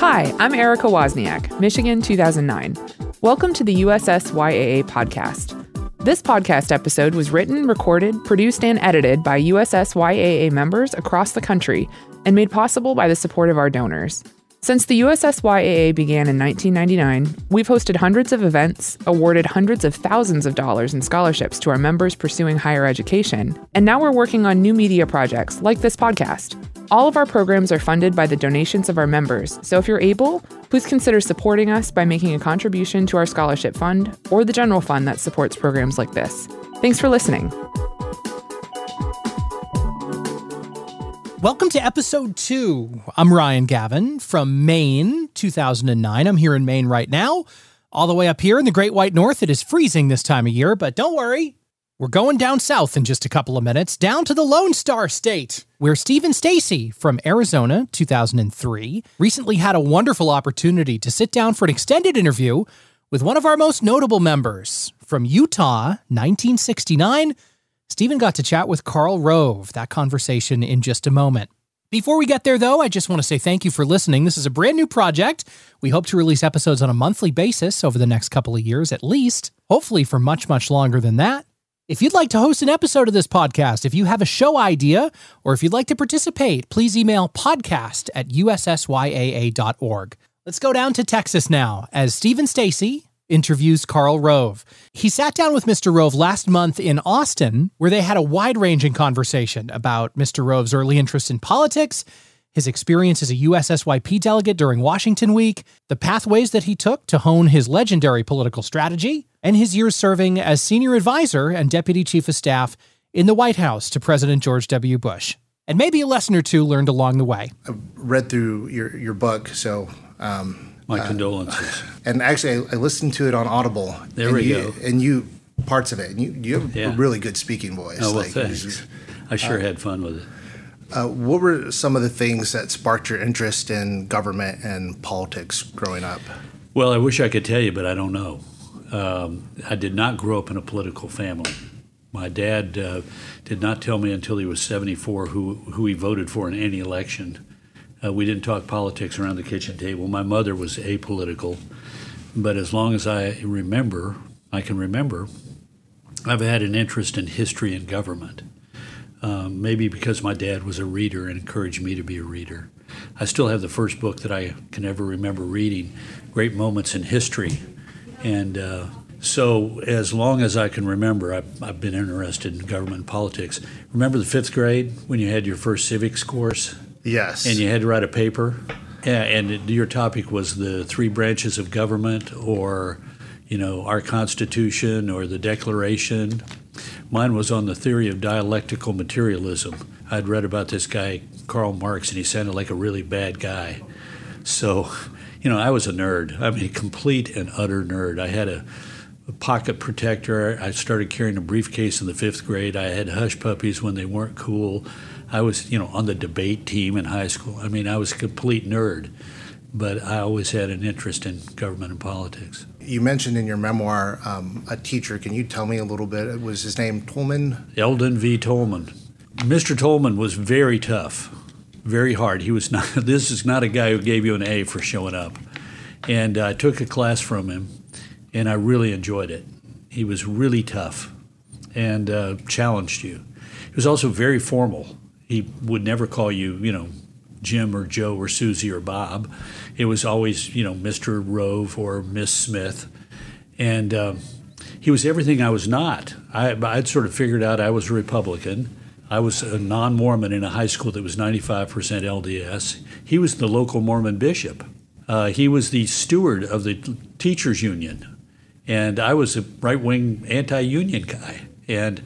Hi, I'm Erica Wozniak, Michigan 2009. Welcome to the USSYAA podcast. This podcast episode was written, recorded, produced, and edited by USSYAA members across the country and made possible by the support of our donors. Since the USSYAA began in 1999, we've hosted hundreds of events, awarded hundreds of thousands of dollars in scholarships to our members pursuing higher education, and now we're working on new media projects like this podcast. All of our programs are funded by the donations of our members, so if you're able, please consider supporting us by making a contribution to our scholarship fund or the general fund that supports programs like this. Thanks for listening. Welcome to episode 2. I'm Ryan Gavin from Maine, 2009. I'm here in Maine right now. All the way up here in the Great White North, it is freezing this time of year, but don't worry. We're going down south in just a couple of minutes, down to the Lone Star State, where Stephen Stacey from Arizona, 2003, recently had a wonderful opportunity to sit down for an extended interview with one of our most notable members. From Utah, 1969, Stephen got to chat with Karl Rove. That conversation in just a moment. Before we get there, though, I just want to say thank you for listening. This is a brand new project. We hope to release episodes on a monthly basis over the next couple of years at least, hopefully for much, much longer than that. If you'd like to host an episode of this podcast, if you have a show idea, or if you'd like to participate, please email podcast@ussyaa.org. Let's go down to Texas now as Stephen Stacey interviews Karl Rove. He sat down with Mr. Rove last month in Austin, where they had a wide-ranging conversation about Mr. Rove's early interest in politics, his experience as a USSYP delegate during Washington Week, the pathways that he took to hone his legendary political strategy, and his years serving as senior advisor and deputy chief of staff in the White House to President George W. Bush. And maybe a lesson or two learned along the way. I read through your book, so... My condolences. And actually, I listened to it on Audible. There we go. And you, parts of it, and you have a really good speaking voice. Oh, well, thanks. I sure had fun with it. What were some of the things that sparked your interest in government and politics growing up? Well, I wish I could tell you, but I don't know. I did not grow up in a political family. My dad did not tell me until he was 74 who he voted for in any election. We didn't talk politics around the kitchen table. My mother was apolitical, but as long as I can remember, I've had an interest in history and government. Maybe because my dad was a reader and encouraged me to be a reader. I still have the first book that I can ever remember reading, Great Moments in History. And so as long as I can remember, I've been interested in government and politics. Remember the 5th grade when you had your first civics course? Yes. And you had to write a paper? Yeah, and your topic was the 3 branches of government or, our Constitution or the Declaration. Mine was on the theory of dialectical materialism. I'd read about this guy, Karl Marx, and he sounded like a really bad guy. So, I was a nerd. I mean, a complete and utter nerd. I had a pocket protector. I started carrying a briefcase in the 5th grade. I had hush puppies when they weren't cool. I was, on the debate team in high school. I mean, I was a complete nerd, but I always had an interest in government and politics. You mentioned in your memoir a teacher. Can you tell me a little bit? Was his name Tolman? Eldon V. Tolman. Mr. Tolman was very tough, very hard. He was not. This is not a guy who gave you an A for showing up. And I took a class from him, and I really enjoyed it. He was really tough and challenged you. He was also very formal. He would never call you, Jim or Joe or Susie or Bob. It was always, Mr. Rove or Miss Smith. And he was everything I was not. I'd sort of figured out I was a Republican. I was a non-Mormon in a high school that was 95% LDS. He was the local Mormon bishop. He was the steward of the teachers' union. And I was a right-wing anti-union guy. And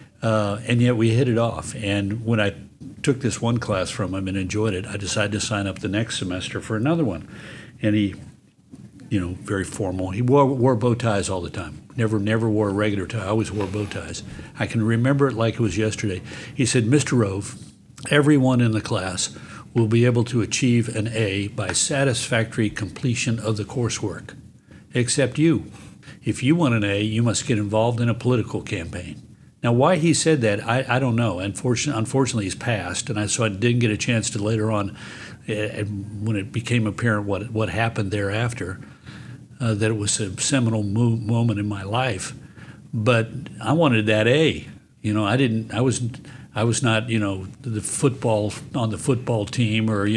yet we hit it off. And when I took this one class from him and enjoyed it, I decided to sign up the next semester for another one. And he, very formal. He wore bow ties all the time. Never wore a regular tie. I always wore bow ties. I can remember it like it was yesterday. He said, Mr. Rove, everyone in the class will be able to achieve an A by satisfactory completion of the coursework, except you. If you want an A, you must get involved in a political campaign. Now, why he said that, I don't know. Unfortunately, he's passed, and so I didn't get a chance to later on and when it became apparent what happened thereafter, that it was a seminal moment in my life. But I wanted that A. I was not, the football on the football team, or,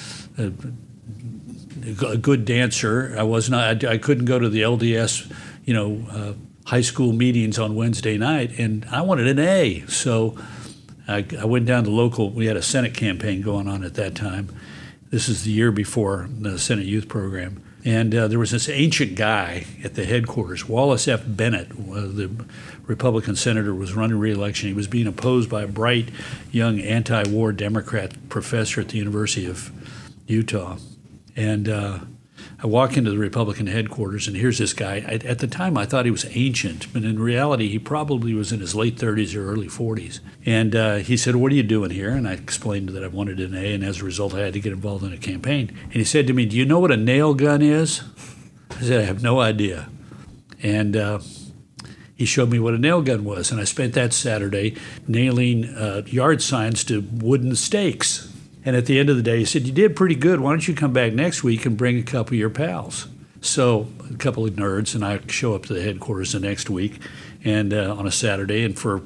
a good dancer. I was not. I couldn't go to the LDS, high school meetings on Wednesday night, and I wanted an A. So I went down to local. We had a Senate campaign going on at that time. This is the year before the Senate Youth Program. And there was this ancient guy at the headquarters, Wallace F. Bennett, the Republican senator, was running re-election. He was being opposed by a bright, young anti-war Democrat professor at the University of Utah. And I walk into the Republican headquarters, and here's this guy. At the time, I thought he was ancient, but in reality, he probably was in his late 30s or early 40s. And he said, "What are you doing here?" And I explained that I wanted an A, and as a result, I had to get involved in a campaign. And he said to me, "Do you know what a nail gun is?" I said, "I have no idea." And he showed me what a nail gun was, and I spent that Saturday nailing yard signs to wooden stakes. And at the end of the day, he said, "You did pretty good. Why don't you come back next week and bring a couple of your pals?" So a couple of nerds and I show up to the headquarters the next week, and on a Saturday, and for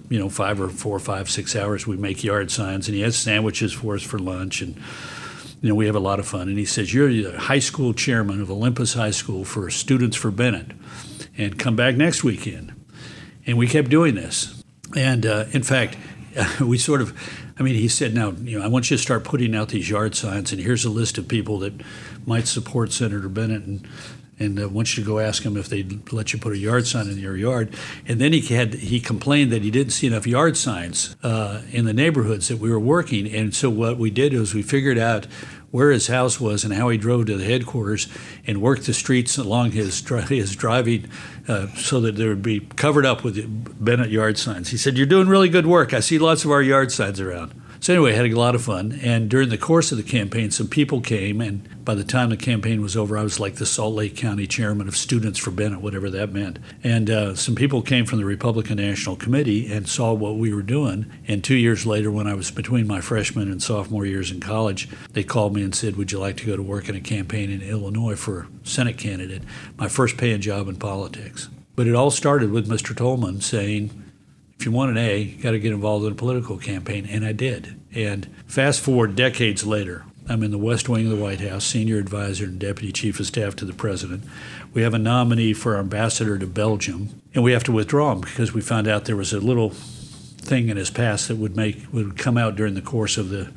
6 hours we make yard signs, and he has sandwiches for us for lunch, and we have a lot of fun. And he says, "You're the high school chairman of Olympus High School for Students for Bennett, and come back next weekend." And we kept doing this. And in fact, we sort of, he said, "Now, I want you to start putting out these yard signs, and here's a list of people that might support Senator Bennett, and I want you to go ask them if they'd let you put a yard sign in your yard." And then he complained that he didn't see enough yard signs in the neighborhoods that we were working. And so what we did was we figured out where his house was and how he drove to the headquarters, and worked the streets along his driving so that they would be covered up with Bennett yard signs. He said, "You're doing really good work. I see lots of our yard signs around." So anyway, I had a lot of fun. And during the course of the campaign, some people came, and by the time the campaign was over, I was like the Salt Lake County chairman of Students for Bennett, whatever that meant. And some people came from the Republican National Committee and saw what we were doing. And 2 years later, when I was between my freshman and sophomore years in college, they called me and said, "Would you like to go to work in a campaign in Illinois for Senate candidate?" My first paying job in politics. But it all started with Mr. Tolman saying, "If you want an A, you got to get involved in a political campaign," and I did. And fast forward decades later, I'm in the West Wing of the White House, senior advisor and deputy chief of staff to the president. We have a nominee for ambassador to Belgium, and we have to withdraw him because we found out there was a little thing in his past that would come out during the course of the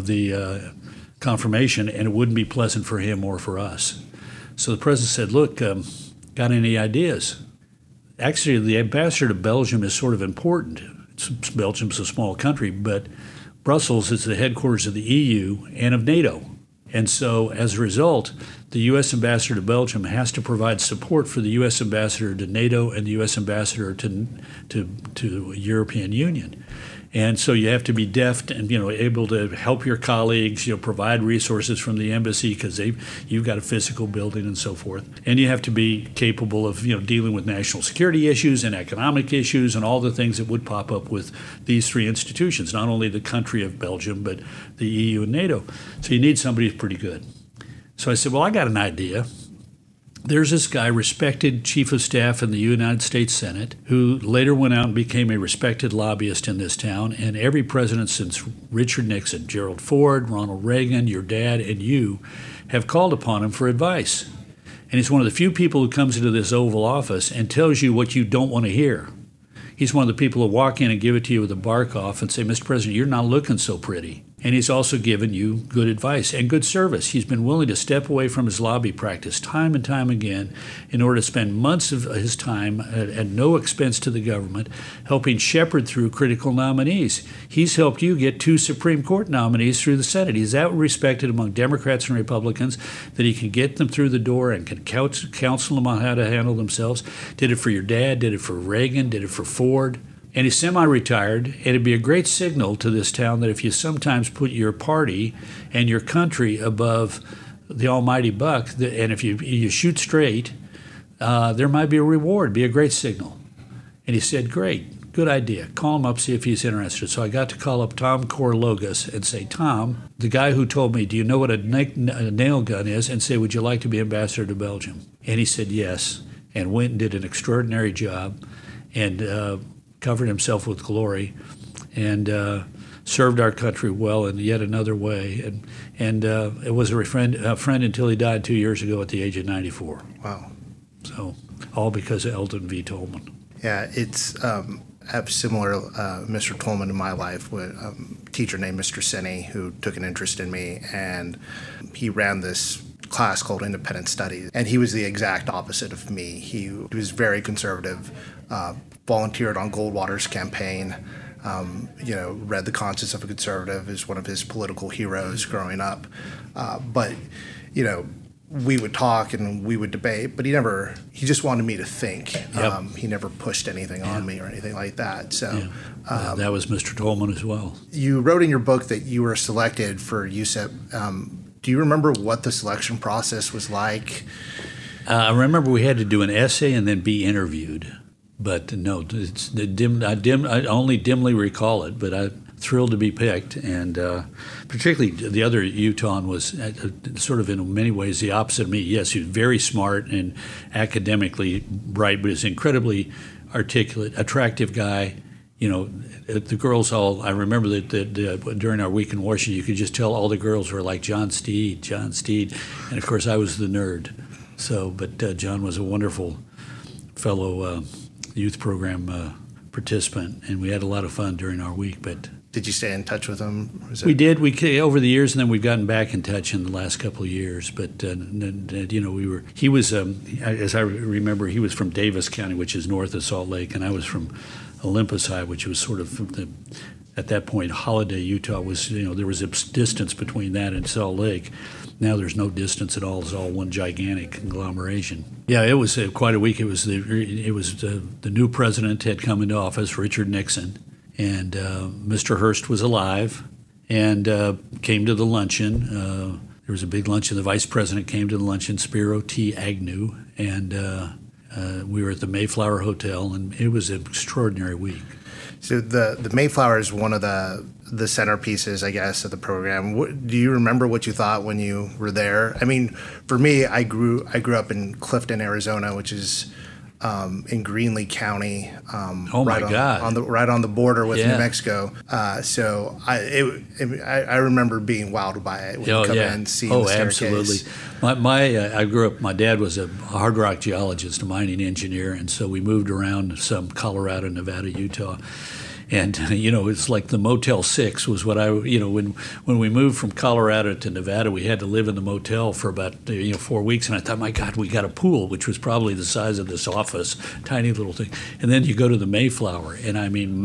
confirmation, and it wouldn't be pleasant for him or for us. So the president said, "Look, got any ideas?" Actually, the ambassador to Belgium is sort of important. Belgium's a small country, but Brussels is the headquarters of the EU and of NATO. And so as a result, the U.S. ambassador to Belgium has to provide support for the U.S. ambassador to NATO and the U.S. ambassador to European Union. And so you have to be deft and able to help your colleagues, provide resources from the embassy because you've got a physical building and so forth. And you have to be capable of dealing with national security issues and economic issues and all the things that would pop up with these three institutions, not only the country of Belgium but the EU and NATO. So you need somebody who's pretty good. So I said, "Well, I got an idea." There's this guy, respected chief of staff in the United States Senate, who later went out and became a respected lobbyist in this town. And every president since Richard Nixon, Gerald Ford, Ronald Reagan, your dad, and you have called upon him for advice. And he's one of the few people who comes into this Oval Office and tells you what you don't want to hear. He's one of the people who walk in and give it to you with a bark off and say, "Mr. President, you're not looking so pretty." And he's also given you good advice and good service. He's been willing to step away from his lobby practice time and time again in order to spend months of his time at no expense to the government helping shepherd through critical nominees. He's helped you get 2 Supreme Court nominees through the Senate. He's that respected among Democrats and Republicans that he can get them through the door and can counsel them on how to handle themselves. Did it for your dad, did it for Reagan, did it for Ford. And he's semi-retired, and it'd be a great signal to this town that if you sometimes put your party and your country above the almighty buck, and if you shoot straight, there might be a reward, be a great signal. And he said, "Great, good idea. Call him up, see if he's interested. So I got to call up Tom Korlogas and say, Tom, the guy who told me, do you know what a nail gun is? And say, would you like to be ambassador to Belgium? And he said yes, and went and did an extraordinary job and covered himself with glory and served our country well in yet another way. And it was a friend until he died 2 years ago at the age of 94. Wow. So all because of Eldon V. Tolman. Yeah, it's I have similar Mr. Tolman in my life with a teacher named Mr. Sinney who took an interest in me, and he ran this class called Independent Studies, and he was the exact opposite of me. He was very conservative, volunteered on Goldwater's campaign, read The Conscience of a Conservative is one of his political heroes growing up. But we would talk and we would debate, but he just wanted me to think. Yep. He never pushed anything on me or anything like that. So that was Mr. Tolman as well. You wrote in your book that you were selected for USEP. Do you remember what the selection process was like? I remember we had to do an essay and then be interviewed. But no, I only dimly recall it, but I'm thrilled to be picked. And particularly the other Utah was sort of in many ways the opposite of me. Yes, he was very smart and academically bright, but he's incredibly articulate, attractive guy. The girls all, I remember that during our week in Washington, you could just tell all the girls were like John Steed. And of course I was the nerd. So, but John was a wonderful fellow youth program participant, and we had a lot of fun during our week. But did you stay in touch with him? We did. We over the years, and then we've gotten back in touch in the last couple of years. But he was, as I remember, he was from Davis County, which is north of Salt Lake, and I was from Olympus High, which was sort of at that point, Holiday, Utah was, there was a distance between that and Salt Lake. Now there's no distance at all. It's all one gigantic conglomeration. Yeah, it was quite a week. It was the new president had come into office, Richard Nixon, and Mr. Hearst was alive and came to the luncheon. There was a big luncheon. The vice president came to the luncheon, Spiro T. Agnew, and we were at the Mayflower Hotel, and it was an extraordinary week. So the Mayflower is one of the centerpieces, I guess, of the program. Do you remember what you thought when you were there? I mean, for me, I grew up in Clifton, Arizona, which is in Greenlee County. Right on the border with New Mexico. So I remember being wowed by it when you come in and seeing the staircase. Absolutely. I grew up. My dad was a hard rock geologist, a mining engineer, and so we moved around some Colorado, Nevada, Utah. And, it's like the Motel 6 was what when we moved from Colorado to Nevada, we had to live in the motel for about, 4 weeks. And I thought, my God, we got a pool, which was probably the size of this office, tiny little thing. And then you go to the Mayflower, and I mean,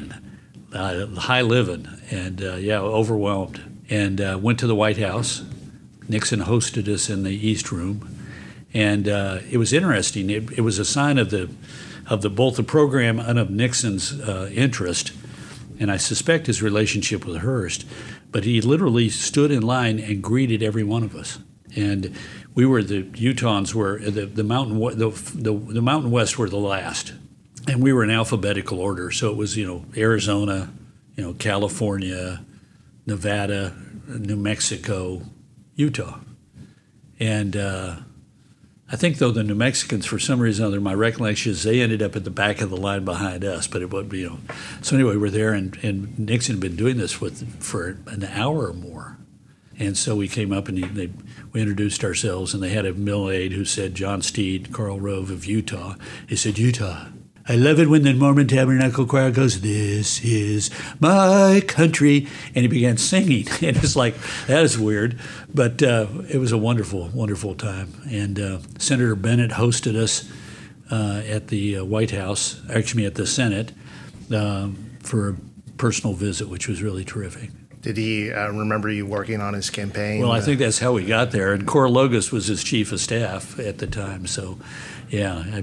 high living, and, overwhelmed. And went to the White House. Nixon hosted us in the East Room. And it was interesting. It was a sign of both the program and of Nixon's interest, and I suspect his relationship with Hearst. But he literally stood in line and greeted every one of us. And we were the Utahns were the Mountain West were the last, and we were in alphabetical order. So it was Arizona, California, Nevada, New Mexico, Utah, and. I think, though, the New Mexicans, for some reason or other, my recollection is they ended up at the back of the line behind us. But it would be, So anyway, we're there, and Nixon had been doing this for an hour or more. And so we came up and we introduced ourselves, and they had a mill aide who said, John Steed, Karl Rove of Utah. He said, Utah, I love it when the Mormon Tabernacle Choir goes, this is my country. And he began singing. And it's like, that is weird. But it was a wonderful, wonderful time. And Senator Bennett hosted us at the White House, actually at the Senate, for a personal visit, which was really terrific. Did he remember you working on his campaign? Well, I think that's how we got there. And Korlogas was his chief of staff at the time. So, yeah,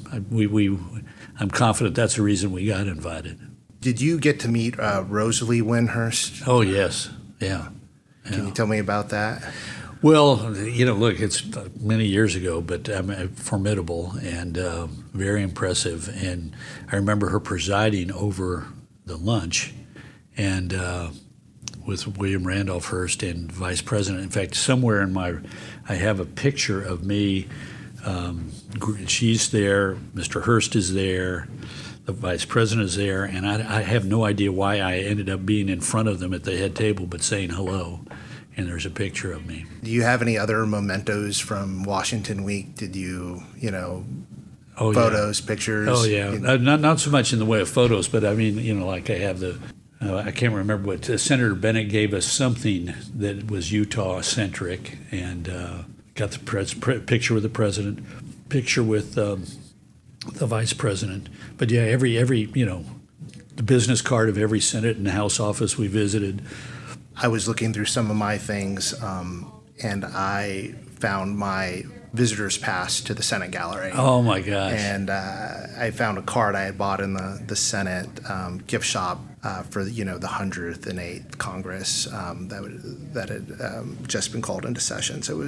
I'm confident that's the reason we got invited. Did you get to meet Rosalie Wynn Hearst? Oh, yes. Yeah. Can you tell me about that? Well, look, it's many years ago, but formidable and very impressive. And I remember her presiding over the lunch, and with William Randolph Hearst and Vice President. In fact, somewhere I have a picture of me. She's there, Mr. Hearst is there, the Vice President is there, and I have no idea why I ended up being in front of them at the head table, but saying hello. And there's a picture of me. Do you have any other mementos from Washington Week? Did you, photos, pictures? Oh, yeah. Not so much in the way of photos, but I mean, like I have I can't remember what, Senator Bennett gave us something that was Utah-centric, and got the picture with the president, picture with the vice president. But yeah, every the business card of every Senate and House office we visited. I was looking through some of my things, and I found my visitor's pass to the Senate gallery. Oh my gosh! And I found a card I had bought in the Senate gift shop for the 108th Congress that had just been called into session. So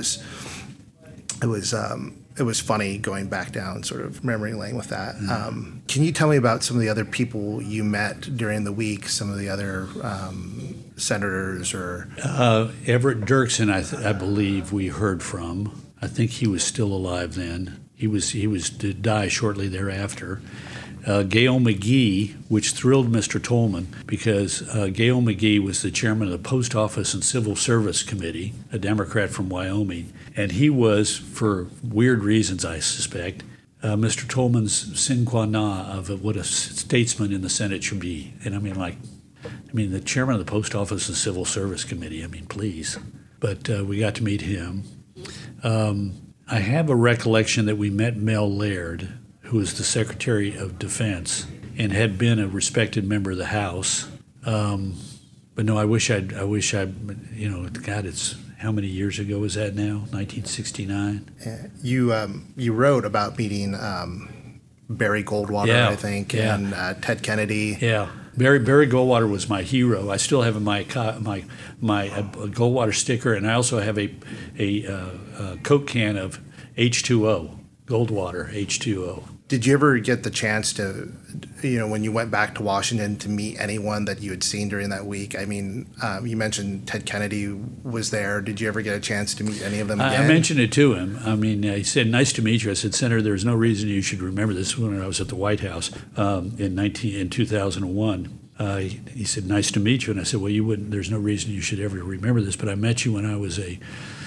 it was funny going back down sort of memory lane with that. Mm-hmm. Can you tell me about some of the other people you met during the week? Some of the other senators or Everett Dirksen, I believe we heard from. I think he was still alive then. He was to die shortly thereafter. Gail McGee, which thrilled Mr. Tolman because Gail McGee was the chairman of the Post Office and Civil Service Committee, a Democrat from Wyoming, and he was, for weird reasons I suspect, Mr. Tolman's sine qua non of what a statesman in the Senate should be. And I mean, the chairman of the Post Office and Civil Service Committee, please. But we got to meet him. I have a recollection that we met Mel Laird, who was the Secretary of Defense and had been a respected member of the House. But no, I wish I, God, it's how many years ago was that now? 1969. You wrote about meeting Barry Goldwater, I think, and Ted Kennedy. Yeah. Barry Goldwater was my hero. I still have my Goldwater sticker, and I also have a Coke can of H2O, Goldwater H2O. Did you ever get the chance to, when you went back to Washington, to meet anyone that you had seen during that week? I mean, you mentioned Ted Kennedy was there. Did you ever get a chance to meet any of them again? I mentioned it to him. He said, "Nice to meet you." I said, "Senator, there's no reason you should remember this." When I was at the White House in 2001. He said, "Nice to meet you." And I said, "Well, you wouldn't. There's no reason you should ever remember this. But I met you when I was a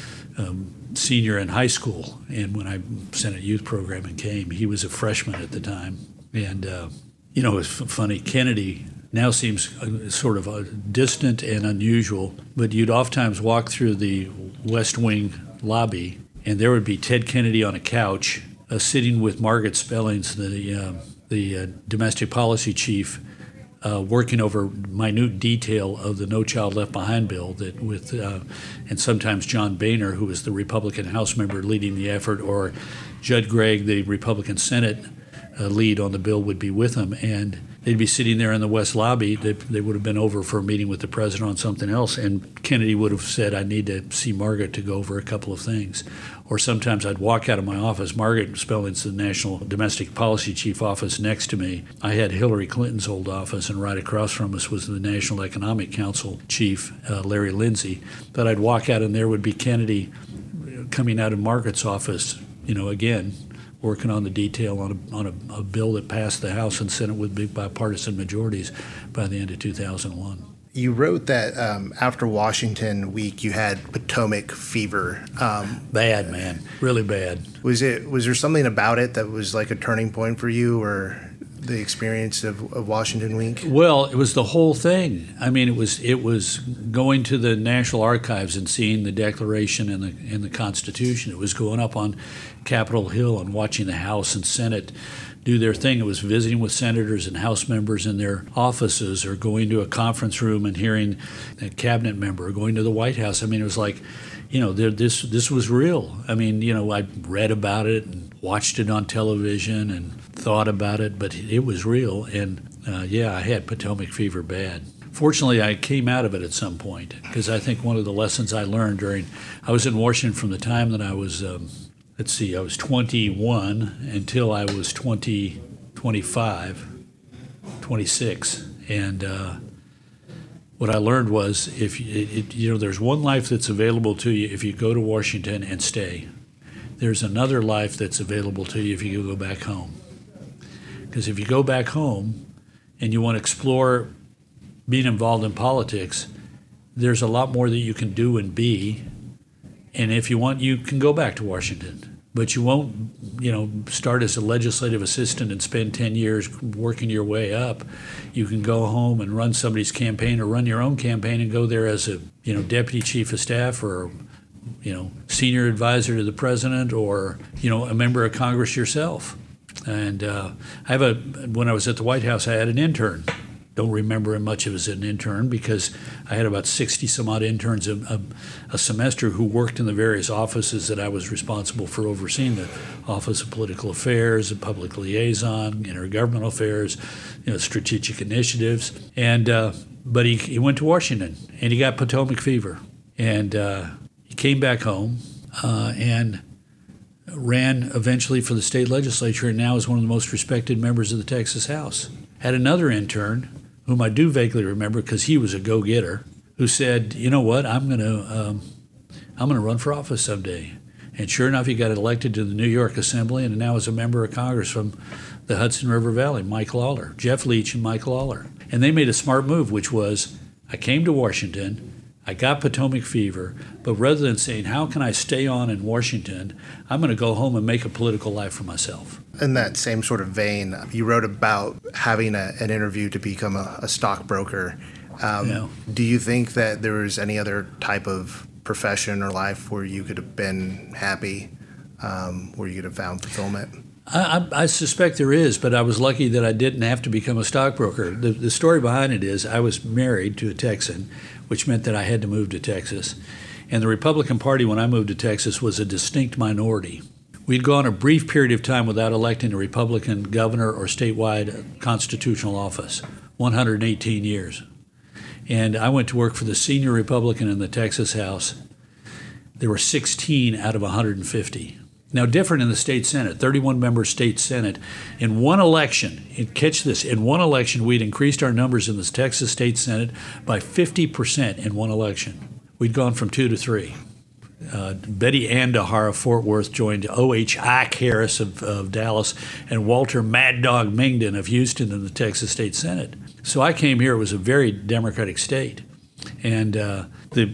senior in high school, and when I Senate Youth Program and came, he was a freshman at the time. And it was funny. Kennedy now seems sort of distant and unusual, but you'd oftentimes walk through the West Wing lobby, and there would be Ted Kennedy on a couch, sitting with Margaret Spellings, the domestic policy chief. Working over minute detail of the No Child Left Behind bill and sometimes John Boehner, who was the Republican House member leading the effort, or Judd Gregg, the Republican Senate lead on the bill, would be with him, and they'd be sitting there in the West lobby. They would have been over for a meeting with the president on something else, and Kennedy would have said, "I need to see Margaret to go over a couple of things." Or sometimes I'd walk out of my office. Margaret Spelling's the National Domestic Policy Chief office next to me. I had Hillary Clinton's old office, and right across from us was the National Economic Council Chief, Larry Lindsey. But I'd walk out, and there would be Kennedy coming out of Margaret's office, again, working on the detail on a bill that passed the House and Senate with big bipartisan majorities by the end of 2001. You wrote that after Washington Week, you had Potomac fever. Bad, man, really bad. Was there something about it that was like a turning point for you, or the experience of Washington Week? Well, it was the whole thing. I mean, it was going to the National Archives and seeing the Declaration and the Constitution. It was going up on Capitol Hill and watching the House and Senate do their thing. It was visiting with senators and House members in their offices, or going to a conference room and hearing a cabinet member, or going to the White House. I mean, it was like, this was real. I mean, I read about it and watched it on television and thought about it, but it was real. And I had Potomac fever bad. Fortunately, I came out of it at some point, because I think one of the lessons I learned I was in Washington from the time that I was, I was 21 until I was 25, 26. And what I learned was, there's one life that's available to you if you go to Washington and stay. There's another life that's available to you if you go back home. Because if you go back home and you want to explore being involved in politics, there's a lot more that you can do and be. And if you want, you can go back to Washington. But you won't, start as a legislative assistant and spend 10 years working your way up. You can go home and run somebody's campaign or run your own campaign and go there as a, deputy chief of staff or, senior advisor to the president or, a member of Congress yourself. And when I was at the White House, I had an intern. Don't remember much of it as an intern because I had about 60 some odd interns a semester who worked in the various offices that I was responsible for overseeing: the Office of Political Affairs, the Public Liaison, Intergovernmental Affairs, strategic initiatives. And but he went to Washington and he got Potomac fever, and he came back home and ran eventually for the state legislature, and now is one of the most respected members of the Texas House. Had another intern, whom I do vaguely remember because he was a go-getter, who said, "You know what? I'm going to run for office someday." And sure enough, he got elected to the New York Assembly, and now is a member of Congress from the Hudson River Valley, Mike Lawler, Jeff Leach and Mike Lawler. And they made a smart move, which was, I came to Washington, I got Potomac fever, but rather than saying, how can I stay on in Washington, I'm going to go home and make a political life for myself. In that same sort of vein, you wrote about having an interview to become a stockbroker. Do you think that there was any other type of profession or life where you could have been happy, where you could have found fulfillment? I suspect there is, but I was lucky that I didn't have to become a stockbroker. The story behind it is I was married to a Texan, which meant that I had to move to Texas. And the Republican Party, when I moved to Texas, was a distinct minority. We'd gone a brief period of time without electing a Republican governor or statewide constitutional office, 118 years. And I went to work for the senior Republican in the Texas House. There were 16 out of 150. Now, different in the state Senate, 31-member state Senate. In one election, and catch this, in one election, we'd increased our numbers in the Texas state Senate by 50% in one election. We'd gone from 2 to 3. Betty Andahar of Fort Worth joined O.H. Ike Harris of Dallas and Walter Mad Dog Mingdon of Houston in the Texas state Senate. So I came here. It was a very Democratic state. And the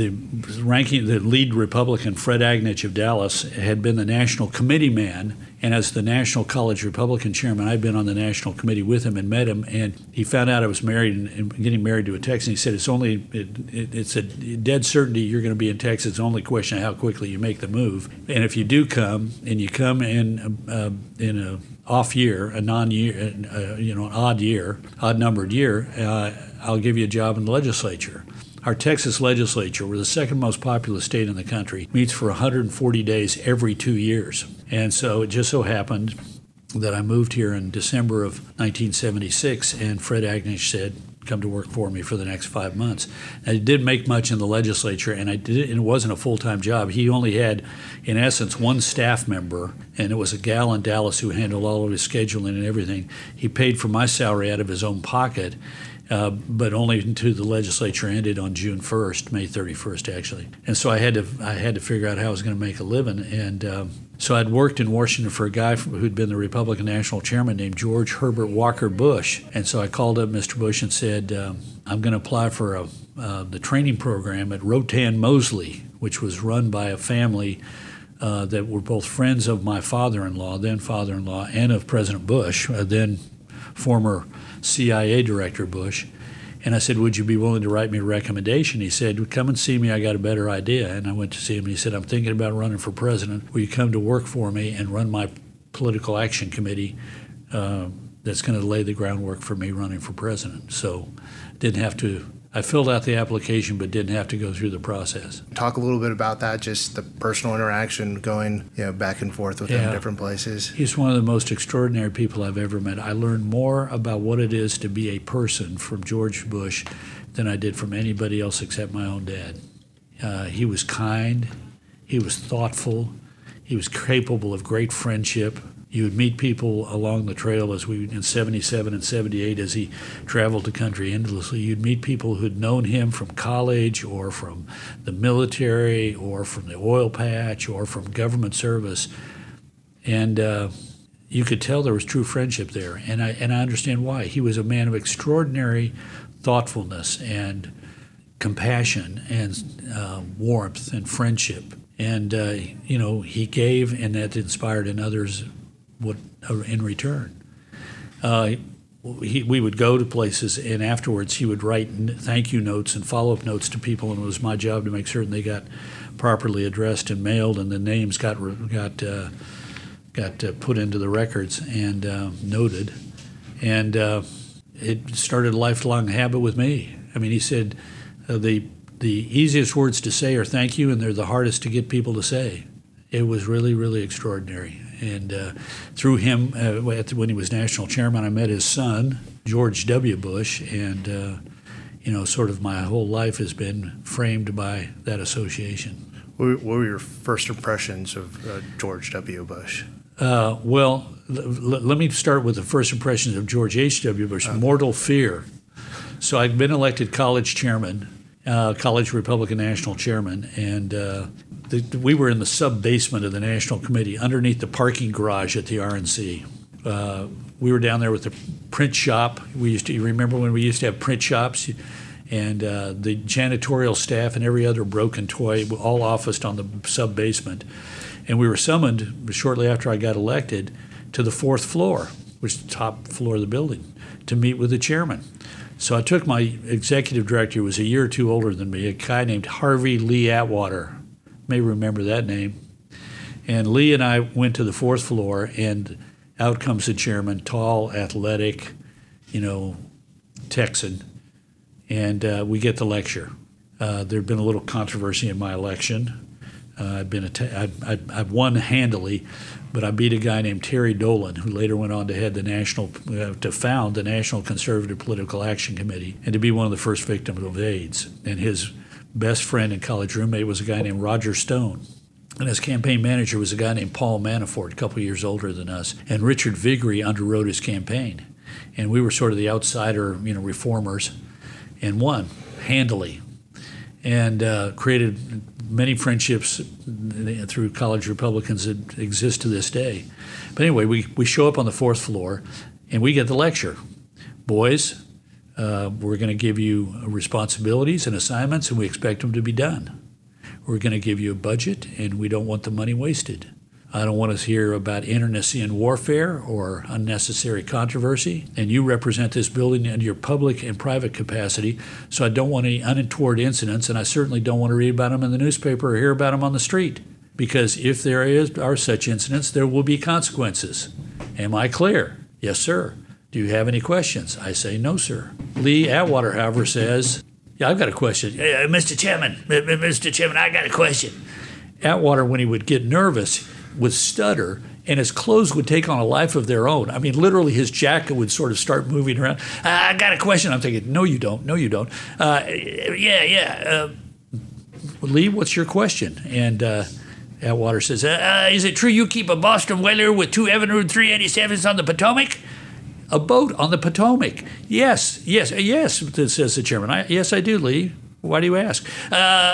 lead Republican, Fred Agnich of Dallas, had been the national committee man. And as the National College Republican chairman, I'd been on the national committee with him and met him. And he found out I was married and getting married to a Texan. He said, it's a dead certainty you're going to be in Texas. It's the only question of how quickly you make the move. And if you do come, and you come in a off year, a non-year, an odd year, odd-numbered year, I'll give you a job in the legislature. Our Texas legislature, we're the second most populous state in the country, meets for 140 days every 2 years. And so it just so happened that I moved here in December of 1976, and Fred Agnich said, come to work for me for the next 5 months. And it didn't make much in the legislature, and it wasn't a full-time job. He only had, in essence, one staff member, and it was a gal in Dallas who handled all of his scheduling and everything. He paid for my salary out of his own pocket, but only until the legislature ended on June 1st, May 31st, actually. And so I had to figure out how I was going to make a living. And so I'd worked in Washington for a guy who'd been the Republican National Chairman named George Herbert Walker Bush. And so I called up Mr. Bush and said, I'm going to apply for the training program at Rotan Mosley, which was run by a family that were both friends of my father-in-law, then father-in-law, and of President Bush, then former CIA Director Bush. And I said, would you be willing to write me a recommendation? He said, come and see me. I got a better idea. And I went to see him. And he said, I'm thinking about running for president. Will you come to work for me and run my political action committee that's going to lay the groundwork for me running for president? So didn't have to I filled out the application but didn't have to go through the process. Talk a little bit about that, just the personal interaction going back and forth with him in different places. He's one of the most extraordinary people I've ever met. I learned more about what it is to be a person from George Bush than I did from anybody else except my own dad. He was kind. He was thoughtful. He was capable of great friendship. You would meet people along the trail in 77 and 78 as he traveled the country endlessly. You'd meet people who'd known him from college or from the military or from the oil patch or from government service. And you could tell there was true friendship there. And I understand why. He was a man of extraordinary thoughtfulness and compassion and warmth and friendship. And, he gave, and that inspired in others in return. We would go to places, and afterwards he would write thank you notes and follow-up notes to people, and it was my job to make certain they got properly addressed and mailed, and the names got put into the records and noted. And it started a lifelong habit with me. I mean, he said the easiest words to say are thank you, and they're the hardest to get people to say. It was really, really extraordinary. And through him, when he was national chairman, I met his son, George W. Bush, and sort of my whole life has been framed by that association. What were your first impressions of George W. Bush? Well, let me start with the first impressions of George H.W. Bush, mortal fear. So I'd been elected college chairman, college Republican national chairman, and we were in the sub-basement of the National Committee, underneath the parking garage at the RNC. We were down there with the print shop. You remember when we used to have print shops? And the janitorial staff and every other broken toy all officed on the sub-basement. And we were summoned shortly after I got elected to the 4th floor, which is the top floor of the building, to meet with the chairman. So I took my executive director, who was a year or two older than me, a guy named Harvey Lee Atwater. May remember that name. And Lee and I went to the 4th floor, and out comes the chairman, tall, athletic, Texan, and we get the lecture. There'd been a little controversy in my election. I've won handily, but I beat a guy named Terry Dolan, who later went on to head to found the National Conservative Political Action Committee, and to be one of the first victims of AIDS. And his best friend and college roommate was a guy named Roger Stone. And his campaign manager was a guy named Paul Manafort, a couple of years older than us. And Richard Viguerie underwrote his campaign. And we were sort of the outsider, reformers, and won handily. And created many friendships through college Republicans that exist to this day. But anyway, we show up on the 4th floor, and we get the lecture. Boys, we're going to give you responsibilities and assignments, and we expect them to be done. We're going to give you a budget, and we don't want the money wasted. I don't want to hear about internecine warfare or unnecessary controversy, and you represent this building in your public and private capacity, so I don't want any untoward incidents, and I certainly don't want to read about them in the newspaper or hear about them on the street, because if there are such incidents, there will be consequences. Am I clear? Yes, sir. Do you have any questions? I say, no, sir. Lee Atwater, however, says, yeah, I've got a question. Mr. Chairman, I got a question. Atwater, when he would get nervous, would stutter, and his clothes would take on a life of their own. I mean, literally, his jacket would sort of start moving around. I got a question. I'm thinking, no, you don't. Lee, what's your question? And Atwater says, is it true you keep a Boston whaler with 2 Evinrude 387s on the Potomac? A boat on the Potomac. Yes, says the chairman. Yes, I do, Lee. Why do you ask? Could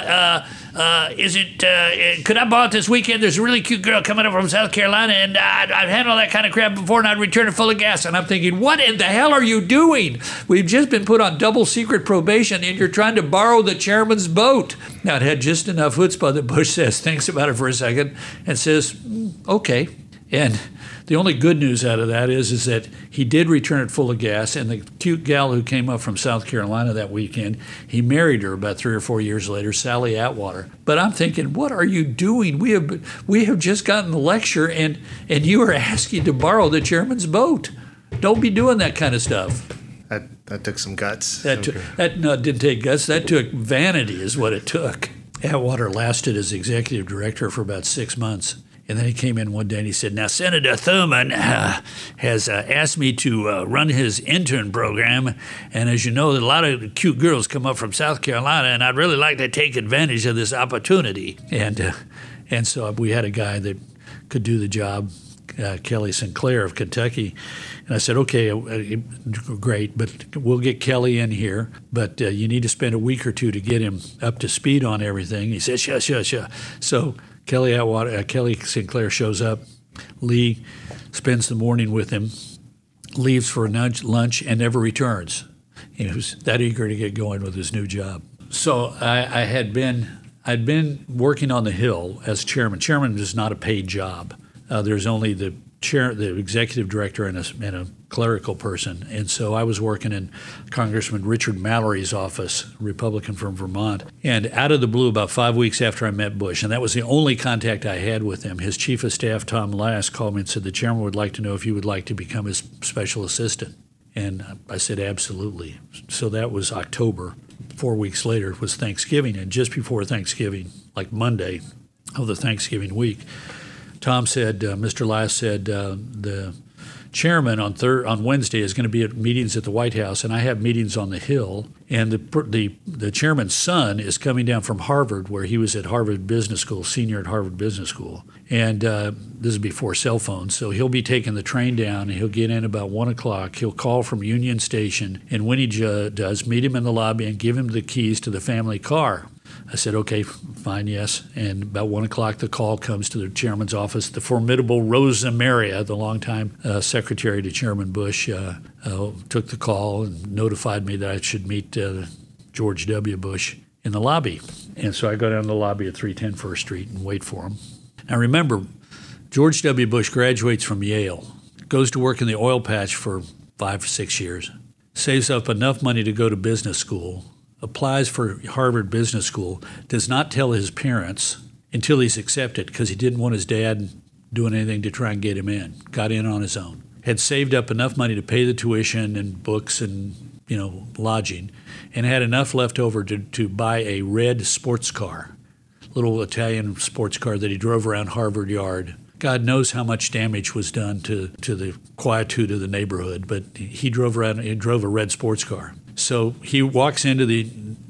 I borrow it this weekend? There's a really cute girl coming up from South Carolina, and I've handled that kind of crap before, and I'd return it full of gas. And I'm thinking, what in the hell are you doing? We've just been put on double secret probation, and you're trying to borrow the chairman's boat. Now, it had just enough chutzpah that Bush thinks about it for a second, and says, okay. And the only good news out of that is that he did return it full of gas, and the cute gal who came up from South Carolina that weekend, he married her about 3 or 4 years later, Sally Atwater. But I'm thinking, what are you doing? We have just gotten the lecture, and you are asking to borrow the chairman's boat. Don't be doing that kind of stuff. That That took some guts. That didn't take guts. That took vanity is what it took. Atwater lasted as executive director for about 6 months. And then he came in one day and he said, now, Senator Thurmond has asked me to run his intern program. And as you know, a lot of cute girls come up from South Carolina, and I'd really like to take advantage of this opportunity. And so we had a guy that could do the job, Kelly Sinclair of Kentucky. And I said, okay, great, but we'll get Kelly in here, but you need to spend a week or two to get him up to speed on everything. He said, sure. So Kelly Sinclair shows up. Lee spends the morning with him, leaves for lunch, and never returns. He was that eager to get going with his new job. So I'd been working on the Hill as chairman. Chairman is not a paid job. There's only the executive director, and a clerical person. And so I was working in Congressman Richard Mallory's office, Republican from Vermont. And out of the blue, about 5 weeks after I met Bush, and that was the only contact I had with him, his chief of staff, Tom Lass, called me and said, the chairman would like to know if you would like to become his special assistant. And I said, absolutely. So that was October. 4 weeks later was Thanksgiving. And just before Thanksgiving, like Monday of the Thanksgiving week, Tom said, Mr. Lass said, the chairman on Wednesday is going to be at meetings at the White House, and I have meetings on the Hill. And the chairman's son is coming down from Harvard, where he was at Harvard Business School, senior at Harvard Business School. And this is before cell phones. So he'll be taking the train down, and he'll get in about 1 o'clock. He'll call from Union Station, and when he does, meet him in the lobby and give him the keys to the family car. I said, okay, fine, yes. And about 1 o'clock, the call comes to the chairman's office. The formidable Rosa Maria, the longtime secretary to Chairman Bush, took the call and notified me that I should meet George W. Bush in the lobby. And so I go down to the lobby at 310 First Street and wait for him. Now remember, George W. Bush graduates from Yale, goes to work in the oil patch for 5 or 6 years, saves up enough money to go to business school, applies for Harvard Business School, does not tell his parents until he's accepted because he didn't want his dad doing anything to try and get him in. Got in on his own. Had saved up enough money to pay the tuition and books and lodging, and had enough left over to buy a red sports car, little Italian sports car that he drove around Harvard Yard. God knows how much damage was done to the quietude of the neighborhood, but he drove a red sports car. So he walks into the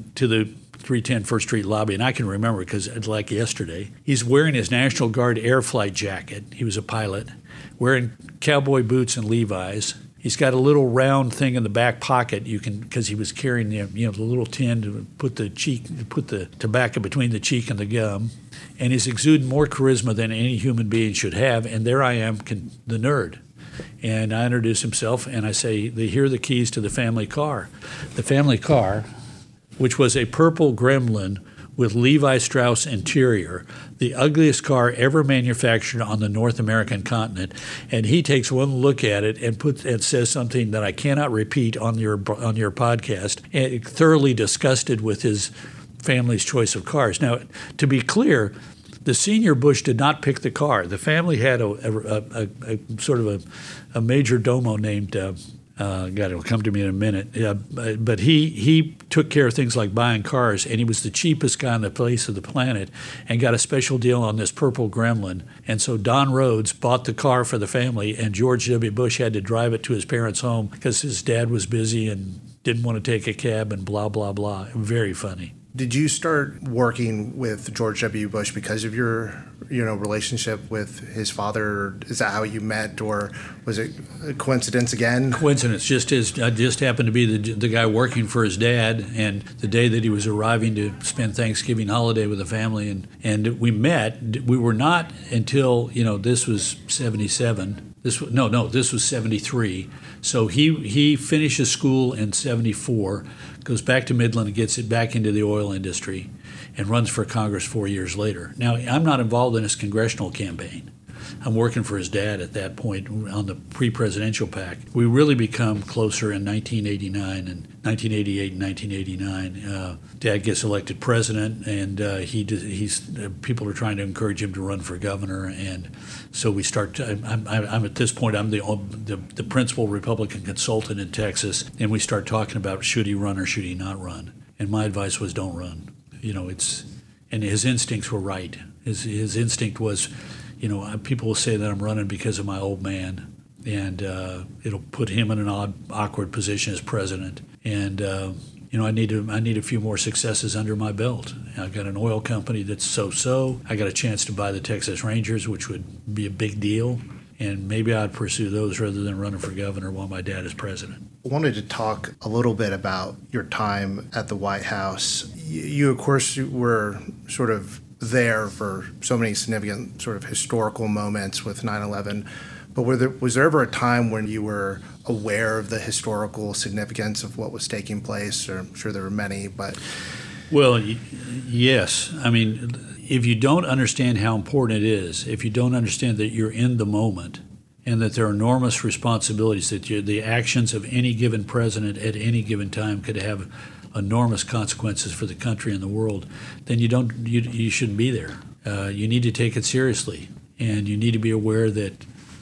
310 First Street lobby, and I can remember because it's like yesterday. He's wearing his National Guard air flight jacket. He was a pilot, wearing cowboy boots and Levi's. He's got a little round thing in the back pocket. Because he was carrying the little tin to put the tobacco between the cheek and the gum, and he's exuding more charisma than any human being should have. And there I am, the nerd. And I introduce himself, and I say, here are the keys to the family car. The family car, which was a purple Gremlin with Levi Strauss interior, the ugliest car ever manufactured on the North American continent. And he takes one look at it and says something that I cannot repeat on your podcast, and thoroughly disgusted with his family's choice of cars. Now, to be clear, the senior Bush did not pick the car. The family had a sort of a major domo named, God, it'll come to me in a minute, but he took care of things like buying cars, and he was the cheapest guy on the face of the planet and got a special deal on this purple Gremlin. And so Don Rhodes bought the car for the family, and George W. Bush had to drive it to his parents' home because his dad was busy and didn't want to take a cab and blah, blah, blah. Very funny. Did you start working with George W. Bush because of your, relationship with his father? Is that how you met, or was it a coincidence again? Coincidence. I just happened to be the guy working for his dad, and the day that he was arriving to spend Thanksgiving holiday with the family, and we met. We were not until this was 77. This was 73. So he finishes school in 74. Goes back to Midland and gets it back into the oil industry and runs for Congress 4 years later. Now, I'm not involved in his congressional campaign. I'm working for his dad at that point on the pre-presidential PAC. We really become closer in 1989 and 1988 and 1989. Dad gets elected president, and people are trying to encourage him to run for governor, and so we start. I'm at this point. I'm the principal Republican consultant in Texas, and we start talking about should he run or should he not run. And my advice was don't run. And his instincts were right. His instinct was, people will say that I'm running because of my old man, and it'll put him in an awkward position as president. And I need a few more successes under my belt. I got an oil company that's so-so. I got a chance to buy the Texas Rangers, which would be a big deal. And maybe I'd pursue those rather than running for governor while my dad is president. I wanted to talk a little bit about your time at the White House. You, of course, were sort of there for so many significant sort of historical moments with 9/11. But was there ever a time when you were aware of the historical significance of what was taking place? Or I'm sure there were many, but... Well, yes. I mean, if you don't understand how important it is, if you don't understand that you're in the moment and that there are enormous responsibilities, that the actions of any given president at any given time could have enormous consequences for the country and the world, then you shouldn't be there. You need to take it seriously, and you need to be aware that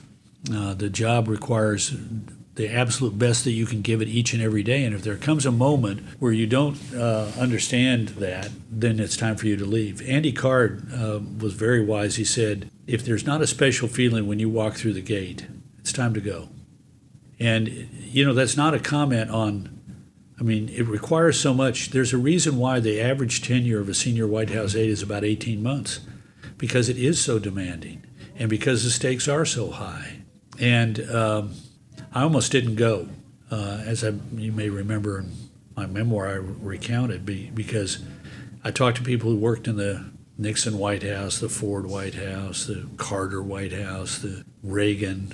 the job requires the absolute best that you can give it each and every day. And if there comes a moment where you don't understand that, then it's time for you to leave. Andy Card was very wise. He said, if there's not a special feeling when you walk through the gate, it's time to go. And, that's not a comment on, it requires so much. There's a reason why the average tenure of a senior White House aide is about 18 months, because it is so demanding and because the stakes are so high. And I almost didn't go, you may remember in my memoir I recounted, because I talked to people who worked in the Nixon White House, the Ford White House, the Carter White House, the Reagan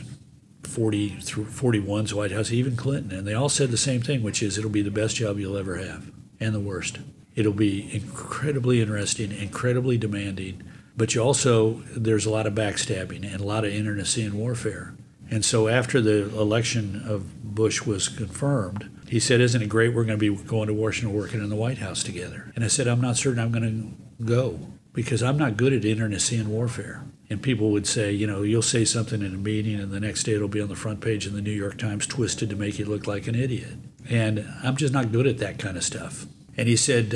41's White House, even Clinton, and they all said the same thing, which is it'll be the best job you'll ever have, and the worst. It'll be incredibly interesting, incredibly demanding, but there's a lot of backstabbing and a lot of internecine warfare. And so after the election of Bush was confirmed, he said, isn't it great we're going to be going to Washington working in the White House together? And I said, I'm not certain I'm going to go because I'm not good at internecine warfare. And people would say, you'll say something in a meeting and the next day it'll be on the front page of the New York Times twisted to make you look like an idiot. And I'm just not good at that kind of stuff. And he said,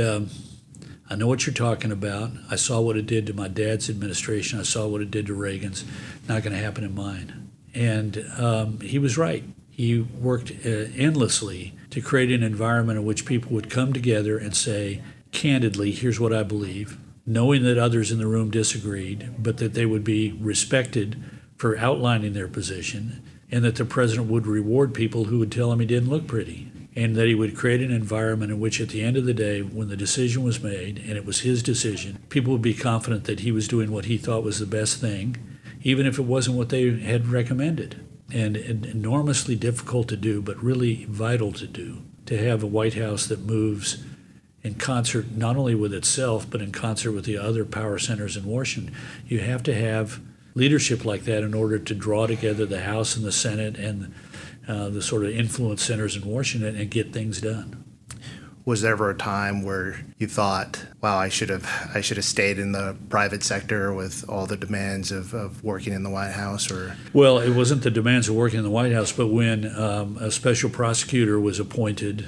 I know what you're talking about. I saw what it did to my dad's administration. I saw what it did to Reagan's. Not going to happen in mine. And he was right. He worked endlessly to create an environment in which people would come together and say, candidly, here's what I believe, knowing that others in the room disagreed, but that they would be respected for outlining their position, and that the president would reward people who would tell him he didn't look pretty, and that he would create an environment in which at the end of the day, when the decision was made, and it was his decision, people would be confident that he was doing what he thought was the best thing, even if it wasn't what they had recommended. And enormously difficult to do, but really vital to do, to have a White House that moves in concert not only with itself, but in concert with the other power centers in Washington. You have to have leadership like that in order to draw together the House and the Senate and the sort of influence centers in Washington and get things done. Was there ever a time where you thought, wow, I should have stayed in the private sector with all the demands of working in the White House? Or Well, it wasn't the demands of working in the White House, but when a special prosecutor was appointed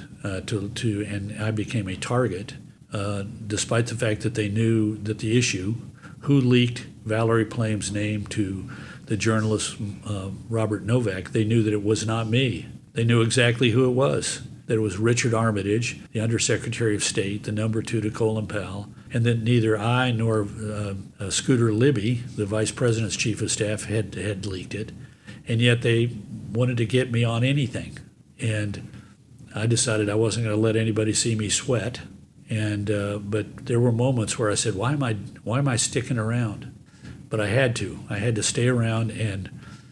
and I became a target, despite the fact that they knew that the issue, who leaked Valerie Plame's name to the journalist Robert Novak, they knew that it was not me. They knew exactly who it was. That it was Richard Armitage, the Undersecretary of State, the number 2 to Colin Powell, and that neither I nor Scooter Libby, the Vice President's Chief of Staff, had leaked it, and yet they wanted to get me on anything. And I decided I wasn't going to let anybody see me sweat. And but there were moments where I said, why am I sticking around? But I had to. I had to stay around and,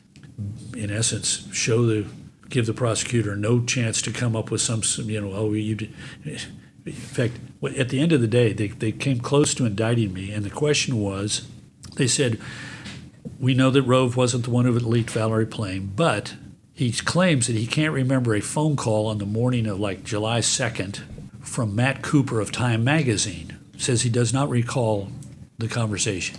in essence, give the prosecutor no chance to come up with some you did. In fact, at the end of the day, they came close to indicting me, and the question was, they said, we know that Rove wasn't the one who leaked Valerie Plame, but he claims that he can't remember a phone call on the morning of like July 2nd from Matt Cooper of Time magazine. Says he does not recall the conversation,